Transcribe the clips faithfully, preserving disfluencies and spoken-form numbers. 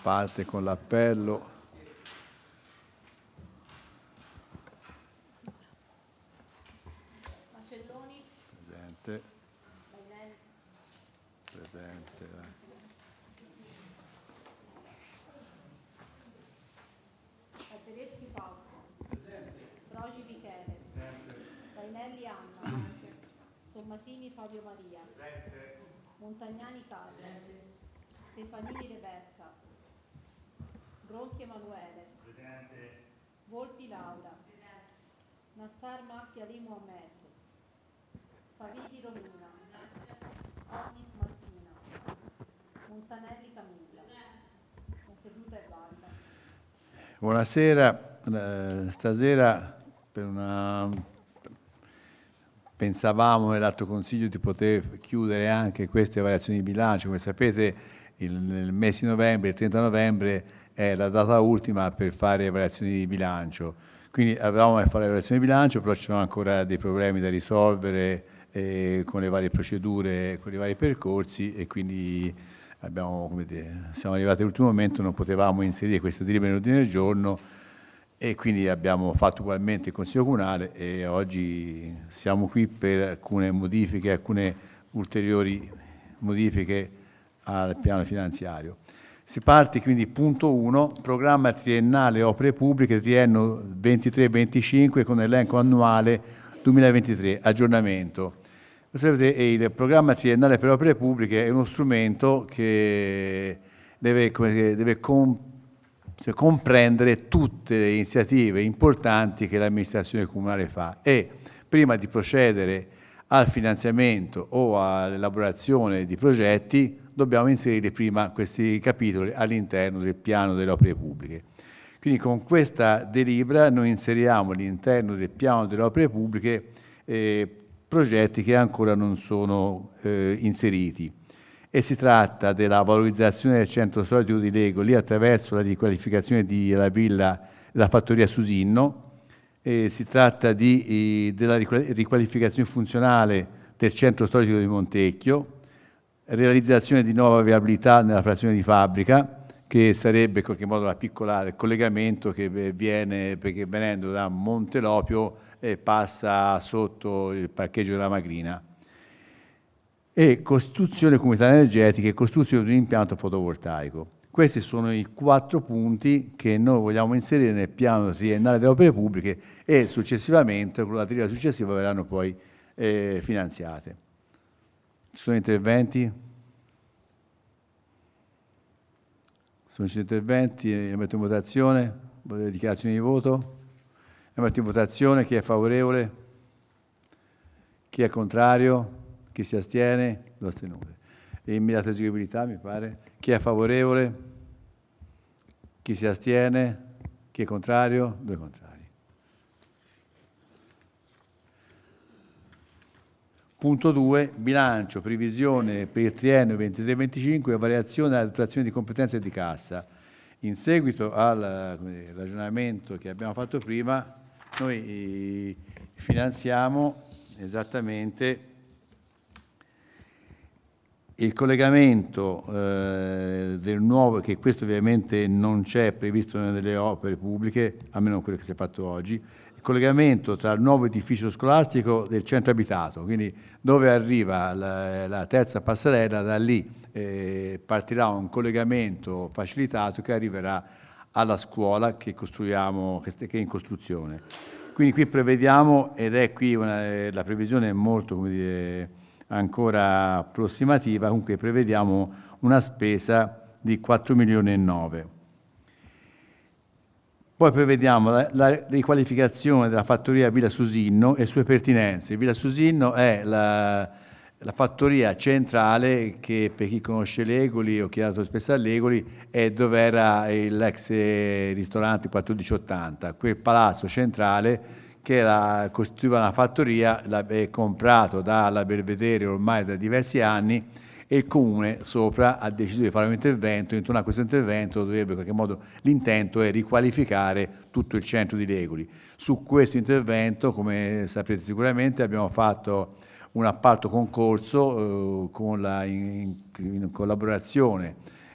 parte con l'appello. Macelloni. Presente. Presente. Tedeschi Fausto. Presente. Brogi Michele. Presente. Rainelli Anna. Tommasini Fabio Maria. Presente. Montagnani Carlo. Stefanini Rebecca. Bronchi Emanuele. Presente. Volpi Laura. Presente. Nassar Macchia Ali Mohammed. Faviti Romina. Ognis Martina. Montanelli Camilla. La seduta è valida. Buonasera, eh, stasera per una... pensavamo nell'altro consiglio di poter chiudere anche queste variazioni di bilancio. Come sapete il, nel mese di novembre, il trenta novembre, è la data ultima per fare variazioni di bilancio. Quindi avevamo da fare le variazioni di bilancio, però c'erano ancora dei problemi da risolvere eh, con le varie procedure, con i vari percorsi, e quindi abbiamo, come dire, siamo arrivati all'ultimo momento, non potevamo inserire queste delibere in ordine del giorno, e quindi abbiamo fatto ugualmente il Consiglio Comunale, e oggi siamo qui per alcune modifiche, alcune ulteriori modifiche al piano finanziario. Si parte quindi punto uno, programma triennale opere pubbliche, triennio ventitré venticinque con elenco annuale duemilaventitré, aggiornamento. Sapete, il programma triennale per opere pubbliche è uno strumento che deve, come dire, deve com- cioè, comprendere tutte le iniziative importanti che l'amministrazione comunale fa, e prima di procedere al finanziamento o all'elaborazione di progetti dobbiamo inserire prima questi capitoli all'interno del piano delle opere pubbliche. Quindi con questa delibera noi inseriamo all'interno del piano delle opere pubbliche eh, progetti che ancora non sono eh, inseriti, e si tratta della valorizzazione del centro storico di Legoli attraverso la riqualificazione della villa della fattoria Susinno, e si tratta di, eh, della riqualificazione funzionale del centro storico di Montecchio, realizzazione di nuova viabilità nella frazione di Fabbrica, che sarebbe in qualche modo la piccola il collegamento che viene, perché venendo da Montelopio e passa sotto il parcheggio della Magrina, e costruzione comunità energetica e costruzione di un impianto fotovoltaico. Questi sono i quattro punti che noi vogliamo inserire nel piano triennale delle opere pubbliche, e successivamente, con la delibera successiva, verranno poi eh, finanziate. Ci sono interventi? Sono ci interventi? Le metto in votazione? Le dichiarazioni di voto? Le metto in votazione. Chi è favorevole? Chi è contrario? Chi si astiene? Due astenute. E immediata eseguibilità, mi pare. Chi è favorevole? Chi si astiene? Chi è contrario? Due contrari. Punto due, bilancio, previsione per il triennio ventitré venticinque, variazione della dotazione di competenze e di cassa. In seguito al dire, ragionamento che abbiamo fatto prima, noi finanziamo esattamente il collegamento eh, del nuovo, che questo ovviamente non c'è previsto nelle opere pubbliche, almeno quello che si è fatto oggi, il collegamento tra il nuovo edificio scolastico del centro abitato, quindi dove arriva la, la terza passerella, da lì eh, partirà un collegamento facilitato che arriverà alla scuola che costruiamo, che è in costruzione. Quindi qui prevediamo, ed è qui una, la previsione è molto, come dire, ancora approssimativa, comunque prevediamo una spesa di quattro milioni e nove. Poi prevediamo la, la riqualificazione della fattoria Villa Susinno e sue pertinenze. Villa Susinno è la, la fattoria centrale che, per chi conosce Legoli o chi è andato spesso a Legoli, è dove era l'ex ristorante quattordici ottanta, quel palazzo centrale che era, costituiva una fattoria, è comprato dalla Belvedere ormai da diversi anni, e il Comune sopra ha deciso di fare un intervento. Intorno a questo intervento dovrebbe, in qualche modo, l'intento è riqualificare tutto il centro di Legoli. Su questo intervento, come saprete sicuramente, abbiamo fatto un appalto concorso eh, con la, in, in collaborazione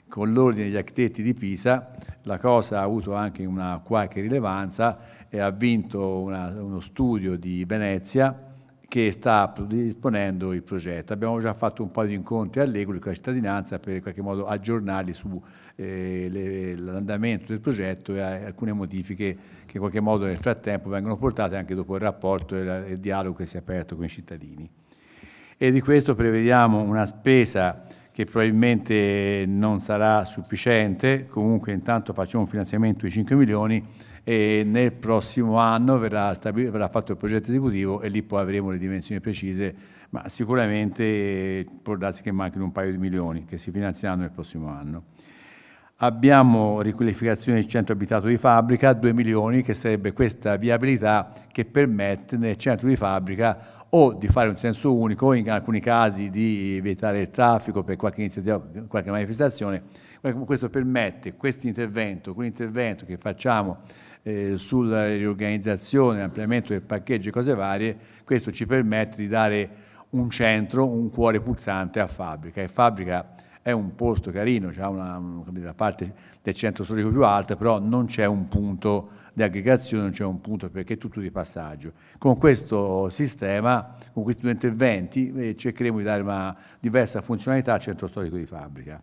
con l'ordine degli architetti di Pisa. La cosa ha avuto anche una qualche rilevanza e ha vinto una, uno studio di Venezia che sta predisponendo il progetto. Abbiamo già fatto un po' di incontri all'Egoli con la cittadinanza per in qualche modo aggiornarli su eh, l'andamento del progetto e alcune modifiche che in qualche modo nel frattempo vengono portate anche dopo il rapporto e il, il dialogo che si è aperto con i cittadini. E di questo prevediamo una spesa che probabilmente non sarà sufficiente, comunque intanto facciamo un finanziamento di cinque milioni e nel prossimo anno verrà, verrà fatto il progetto esecutivo e lì poi avremo le dimensioni precise, ma sicuramente può darsi che manchino un paio di milioni che si finanzieranno nel prossimo anno. Abbiamo riqualificazione del centro abitato di Fabbrica, due milioni, che sarebbe questa viabilità che permette nel centro di Fabbrica o di fare un senso unico, o in alcuni casi di vietare il traffico per qualche iniziativa, qualche manifestazione. Questo permette questo intervento, quell'intervento che facciamo eh, sulla riorganizzazione, ampliamento del parcheggio e cose varie, questo ci permette di dare un centro, un cuore pulsante a Fabbrica. E Fabbrica è un posto carino, c'è una, una parte del centro storico più alta, però non c'è un punto di aggregazione, non c'è un punto perché è tutto di passaggio. Con questo sistema, con questi due interventi, eh, cercheremo di dare una diversa funzionalità al centro storico di Fabbrica.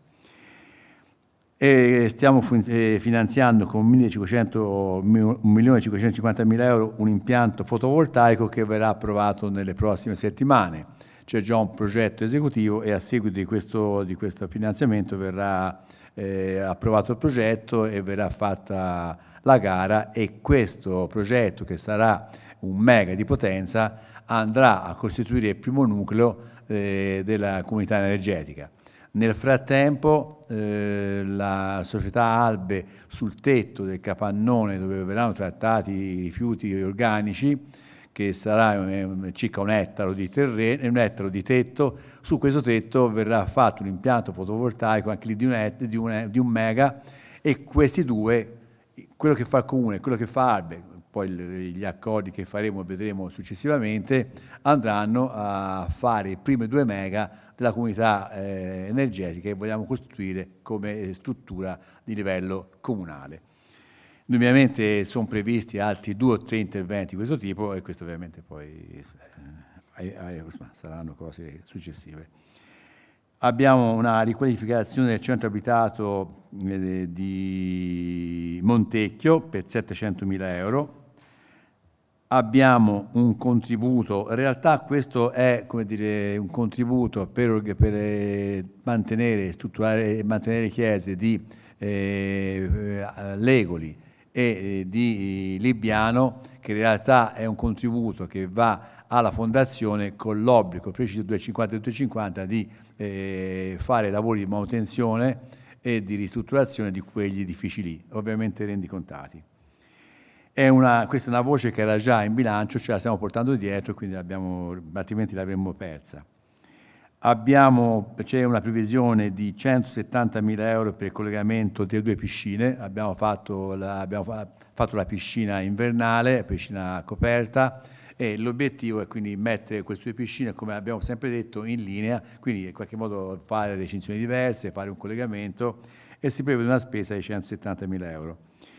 E stiamo eh, finanziando con un milione cinquecentocinquantamila euro un impianto fotovoltaico che verrà approvato nelle prossime settimane. C'è già un progetto esecutivo e a seguito di questo, di questo finanziamento verrà eh, approvato il progetto e verrà fatta la gara, e questo progetto, che sarà un mega di potenza, andrà a costituire il primo nucleo eh, della comunità energetica. Nel frattempo eh, la società Albe, sul tetto del capannone dove verranno trattati i rifiuti organici, che sarà un, circa un ettaro di terreno, un ettaro di tetto, su questo tetto verrà fatto un impianto fotovoltaico anche lì di un, di un, di un mega, e questi due, quello che fa il Comune e quello che fa Albe, poi gli accordi che faremo e vedremo successivamente, andranno a fare i primi due mega della comunità eh, energetica che vogliamo costituire come struttura di livello comunale. Ovviamente sono previsti altri due o tre interventi di questo tipo, e questo ovviamente poi eh, eh, saranno cose successive. Abbiamo una riqualificazione del centro abitato eh, di Montecchio per settecentomila euro. Abbiamo un contributo, in realtà questo è, come dire, un contributo per, per mantenere, strutturare e mantenere chiese di eh, Legoli e di Libbiano, che in realtà è un contributo che va alla fondazione con l'obbligo preciso duecentocinquanta e duecentocinquanta di eh, fare lavori di manutenzione e di ristrutturazione di quegli edifici lì, ovviamente rendicontati. È una, questa è una voce che era già in bilancio, ce la stiamo portando dietro, quindi abbiamo, altrimenti l'avremmo persa. Abbiamo, c'è una previsione di centosettantamila euro per il collegamento delle due piscine. Abbiamo fatto la, abbiamo fatto la piscina invernale, piscina coperta, e l'obiettivo è quindi mettere queste due piscine, come abbiamo sempre detto, in linea, quindi in qualche modo fare recinzioni diverse, fare un collegamento, e si prevede una spesa di centosettantamila euro.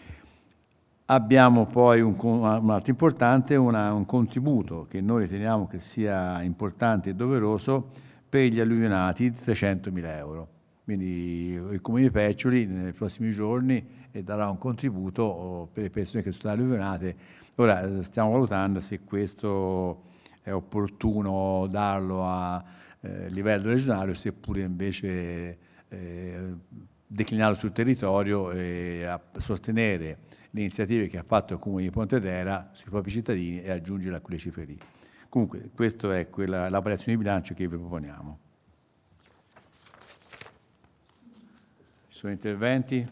Abbiamo poi un, un altro importante, una, un contributo che noi riteniamo che sia importante e doveroso per gli alluvionati di trecentomila euro. Quindi il Comune di Peccioli nei prossimi giorni darà un contributo per le persone che sono alluvionate. Ora stiamo valutando se questo è opportuno darlo a eh, livello regionale o seppure invece eh, declinarlo sul territorio e a sostenere le iniziative che ha fatto il Comune di Pontedera sui propri cittadini e aggiungere a quelle cifre lì. Comunque, questa è quella, la variazione di bilancio che vi proponiamo. Ci sono interventi?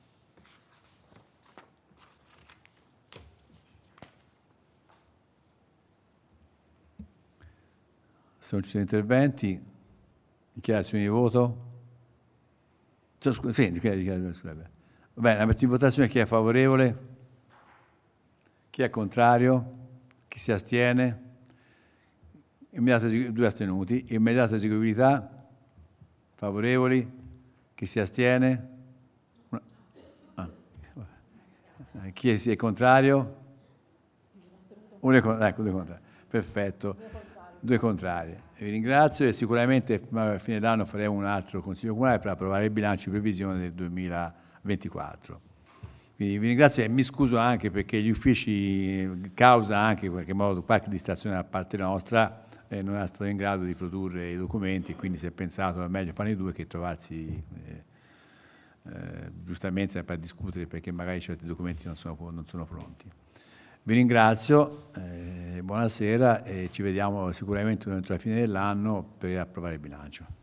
Se non ci sono interventi, dichiarazioni di voto? Scusa, sì, dichiarazione, scusa. Va bene, la metto in votazione. Chi è favorevole? Chi è contrario? Chi si astiene? Immediata, due astenuti. Immediata eseguibilità? Favorevoli? Chi si astiene? Ah. Chi è contrario? Uno è, ecco, due contrari. Perfetto. Due contrari. Vi ringrazio e sicuramente a fine dell'anno faremo un altro Consiglio Comunale per approvare il bilancio di previsione del duemilaventiquattro. Quindi vi ringrazio e mi scuso anche perché gli uffici, causa anche in qualche modo qualche distrazione da parte nostra, eh, non è stato in grado di produrre i documenti, quindi si è pensato è meglio farne due che trovarsi eh, eh, giustamente sempre a discutere perché magari certi documenti non sono, non sono pronti. Vi ringrazio, eh, buonasera e ci vediamo sicuramente entro la fine dell'anno per approvare il bilancio.